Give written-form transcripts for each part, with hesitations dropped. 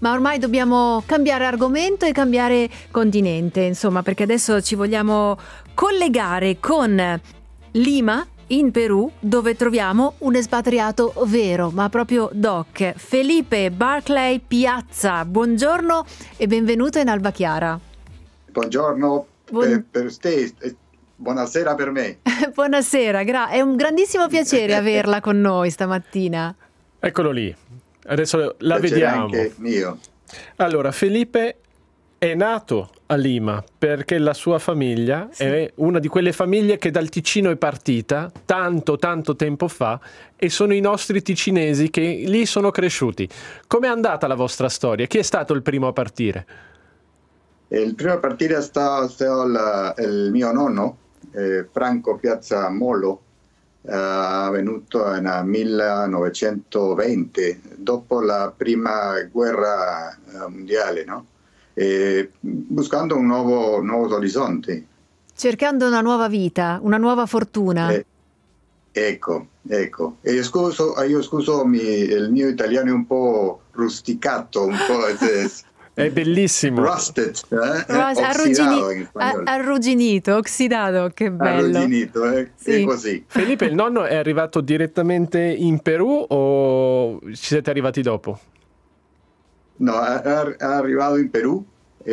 Ma ormai dobbiamo cambiare argomento e cambiare continente, insomma, perché adesso ci vogliamo collegare con Lima, in Perù, dove troviamo un espatriato vero, ma proprio doc, Felipe Barclay Piazza. Buongiorno e benvenuto in Alba Chiara. Buongiorno per te, buonasera per me. Buonasera, è un grandissimo piacere averla con noi stamattina. Eccolo lì, adesso la Piacere vediamo. Anche mio. Allora, Felipe è nato a Lima perché la sua famiglia è una di quelle famiglie che dal Ticino è partita tanto tempo fa e sono i nostri ticinesi che lì sono cresciuti. Com'è andata la vostra storia? Chi è stato il primo a partire? Il primo a partire è stato il mio nonno, Franco Piazza Molo, venuto nel 1920, dopo la prima guerra mondiale, no? Buscando un nuovo orizzonte. Cercando una nuova vita, una nuova fortuna. Ecco. E io scuso il mio italiano è un po' rusticato, un po'... È bellissimo. Rusted, ossidato in spagnolo. Arrugginito, ossidato, che bello. Arrugginito, sì. È così. Felipe, il nonno è arrivato direttamente in Perù o ci siete arrivati dopo? No, è arrivato in Perù.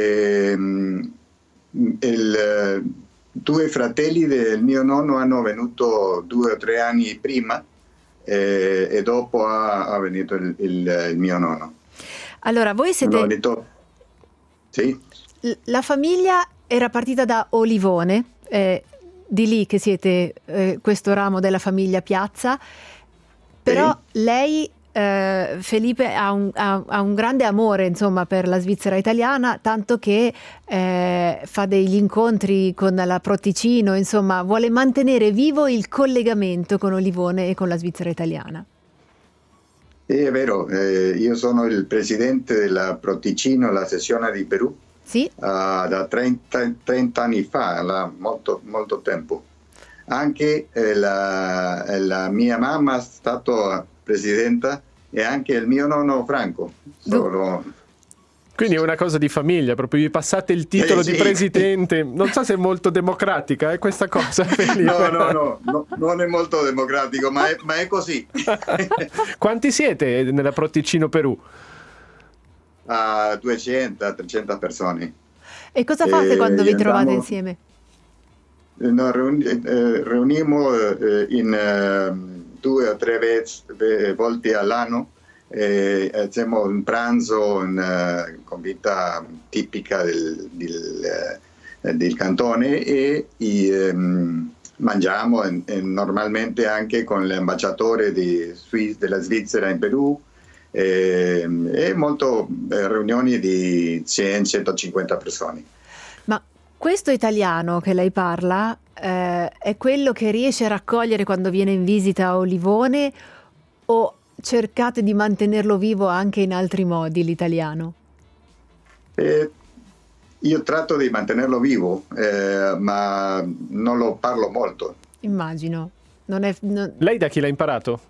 Due fratelli del mio nonno hanno venuto 2 o 3 anni prima e dopo ha venuto il mio nonno. Allora, voi siete... Sì. La famiglia era partita da Olivone, di lì che siete questo ramo della famiglia Piazza, però sì. Lei, Felipe, ha un grande amore, insomma, per la Svizzera italiana, tanto che fa degli incontri con la Proticino, insomma, vuole mantenere vivo il collegamento con Olivone e con la Svizzera italiana. È vero, io sono il presidente della Proticino, la sezione di Perù, sì? Da 30 anni fa, molto tempo. Anche la mia mamma è stata presidenta e anche il mio nonno Franco. Quindi è una cosa di famiglia, proprio vi passate il titolo di presidente. Non so se è molto democratica questa cosa. No, non è molto democratico, ma è così. Quanti siete nella Proticino Perù? 200-300 persone. E cosa fate quando vi trovate insieme? Riuniamo in 2 o 3 volte all'anno. Facciamo un pranzo con vita tipica del cantone e mangiamo normalmente anche con l'ambasciatore della Svizzera in Perù e molto riunioni di 100-150 persone. Ma questo italiano che lei parla è quello che riesce a raccogliere quando viene in visita a Olivone o cercate di mantenerlo vivo anche in altri modi, l'italiano? Io tratto di mantenerlo vivo, ma non lo parlo molto. Immagino. Lei da chi l'ha imparato?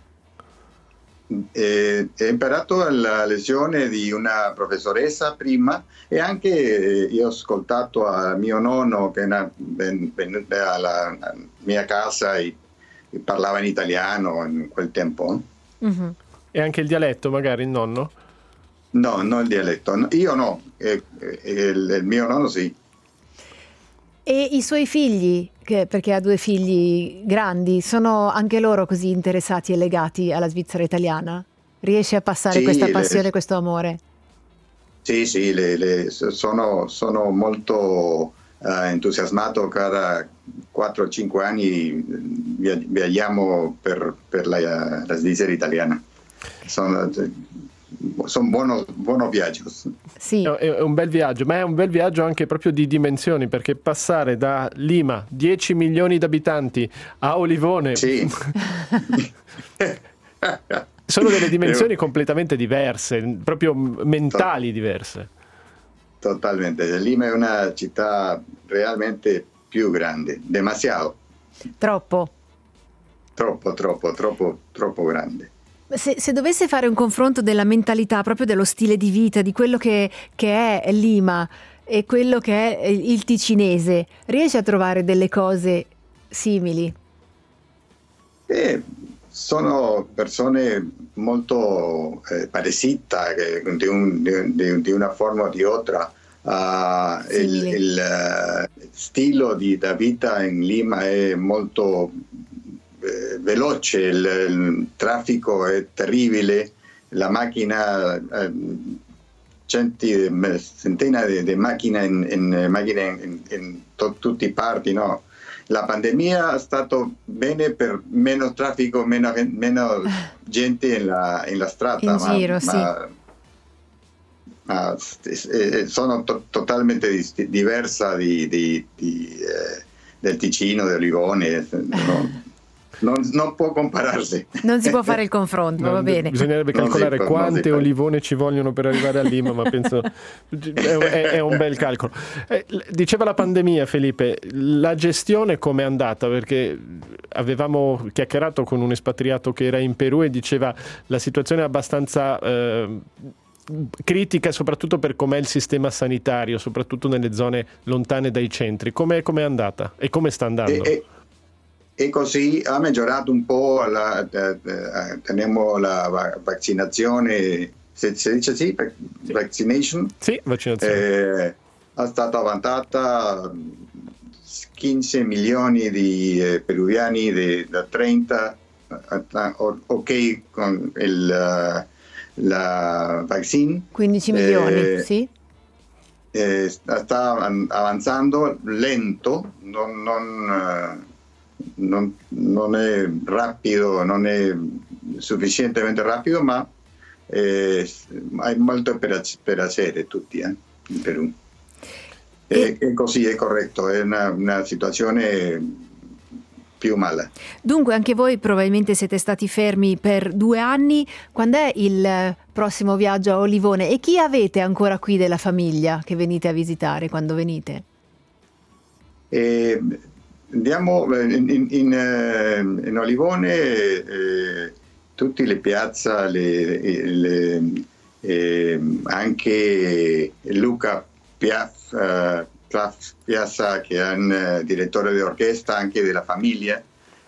Ho imparato la lezione di una professoressa prima e anche io ho ascoltato a mio nonno che è venuto alla mia casa e parlava in italiano in quel tempo. Mm-hmm. E anche il dialetto, magari, il nonno? No, non il dialetto. Io no, il mio nonno sì. E i suoi figli, perché ha 2 figli grandi, sono anche loro così interessati e legati alla Svizzera italiana? Riesce a passare questa passione, questo amore? Sì, sono molto entusiasmato. Cada 4 o 5 anni viaggiamo per la Svizzera italiana. Sono buoni viaggi. Sì. È un bel viaggio, ma è un bel viaggio anche proprio di dimensioni, perché passare da Lima, 10 milioni di abitanti, a Olivone... Sì. Sono delle dimensioni completamente diverse, proprio mentali diverse. Totalmente. Lima è una città realmente più grande, demasiado. Troppo Troppo grande. Se dovesse fare un confronto della mentalità, proprio dello stile di vita, di quello che è Lima e quello che è il ticinese, riesce a trovare delle cose simili? Sono persone molto parecidas, di una forma o di otra. Il stile di vita in Lima è molto veloce, il traffico è terribile, la macchina, centinaia di macchine in tutte le parti, no? La pandemia ha stato bene per meno traffico, meno gente in la strada, in giro, ma sono totalmente diversa del Ticino, del Livorno. Non può compararsi. Non si può fare il confronto, va bene. Bisognerebbe calcolare quante olivone ci vogliono per arrivare a Lima, ma penso è un bel calcolo. Diceva la pandemia, Felipe, la gestione com'è andata? Perché avevamo chiacchierato con un espatriato che era in Perù e diceva la situazione è abbastanza critica, soprattutto per com'è il sistema sanitario, soprattutto nelle zone lontane dai centri. Com'è andata e come sta andando? E così ha migliorato un po', teniamo la vaccinazione, si dice sì? Vaccination? Sì, vaccinazione. È stata avanzata 15 milioni di peruviani da 30, ok con la vaccine. 15 milioni, sì. Sta avanzando lento, non è rapido, non è sufficientemente rapido, ma hai molto per hacer tutti in Perù. E così è corretto, è una situazione più male. Dunque anche voi probabilmente siete stati fermi per 2 anni. Quando è il prossimo viaggio a Olivone e chi avete ancora qui della famiglia che venite a visitare quando venite? Andiamo in Olivone, tutte le piazze, anche Luca Piazza, che è un direttore di orchestra anche della famiglia,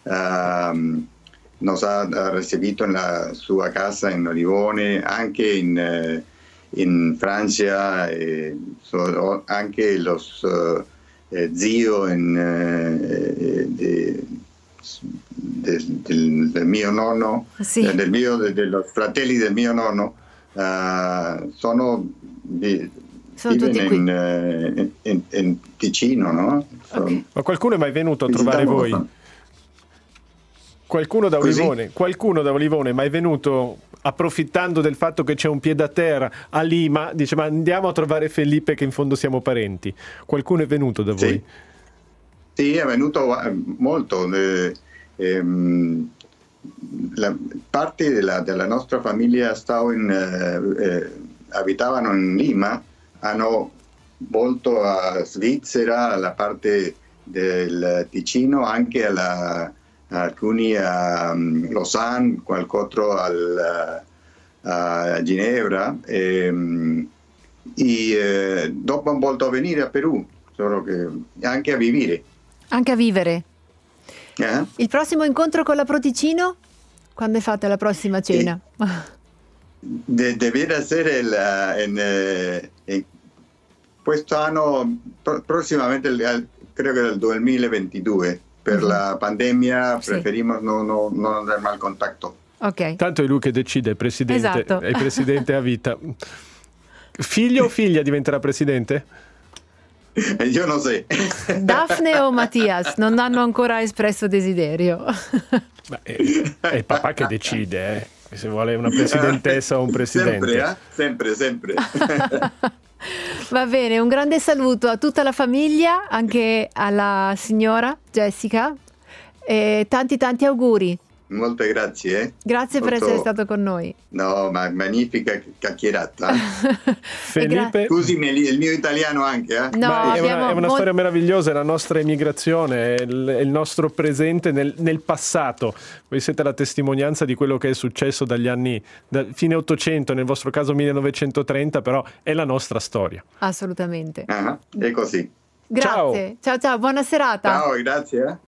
nos ha ricevuto nella sua casa in Olivone, anche in Francia, anche los zio del mio nonno, sì. Dello fratelli del mio nonno, sono tutti qui in Ticino, no? Okay. Ma qualcuno è mai venuto a trovare voi? Qualcuno da Olivone è mai venuto, approfittando del fatto che c'è un pied-à-terre a Lima, dice ma andiamo a trovare Felipe che in fondo siamo parenti? Qualcuno è venuto da voi? Sì, è venuto molto. La parte della nostra famiglia abitavano in Lima, hanno volto a Svizzera, la parte del Ticino, anche alcuni a Lausanne, qualcos'altro a Ginevra, e dopo hanno voluto venire a Perù, solo che anche a vivere. Anche a vivere. Il prossimo incontro con la Proticino? Quando fate la prossima cena? Deve essere quest'anno, prossimamente, credo che del 2022. Per la pandemia preferimos non andare al contatto. Okay. Tanto è lui che decide, è presidente, esatto. È presidente a vita. Figlio o figlia diventerà presidente? Io non so. Daphne o Mattias non hanno ancora espresso desiderio. È il papà che decide, se vuole una presidentessa o un presidente. Sempre. Va bene, un grande saluto a tutta la famiglia, anche alla signora Jessica, e tanti auguri. Molte grazie. Grazie per essere stato con noi. No, ma magnifica chiacchierata. Felipe, scusami il mio italiano anche. No, è una storia meravigliosa, è la nostra emigrazione, è il nostro presente nel passato. Voi siete la testimonianza di quello che è successo dagli anni fine 800, nel vostro caso 1930, però è la nostra storia. Assolutamente. È così. Grazie. Ciao, buona serata. Ciao, grazie.